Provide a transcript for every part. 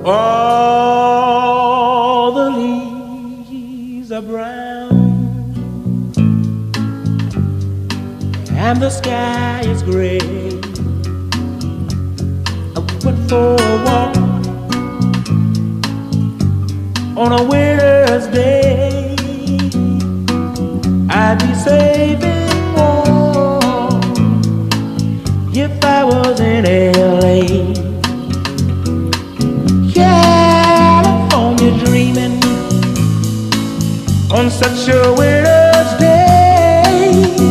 All the leaves are brown and the sky is gray. I went for a walk on a winter's day. I'd be safe and warm if I was in LA. California dreaming on such a winter's day.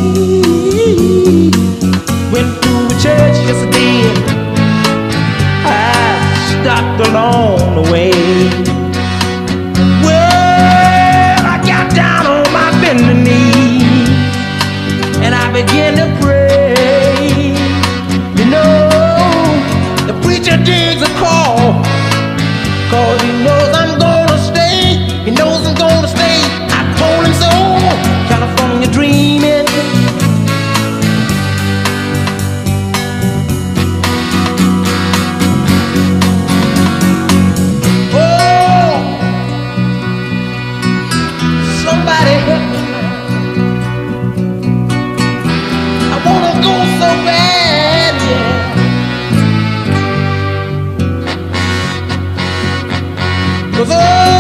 Went to a church yesterday. I stopped along the way. Well, I got down on my bending knee and I began to pray. You know, the preacher digs a call, 'cause he knows I'm gonna stay. He knows I'm gonna stay. I told him so. California dreaming. Oh, somebody help me. I wanna go so bad, yeah. 'Cause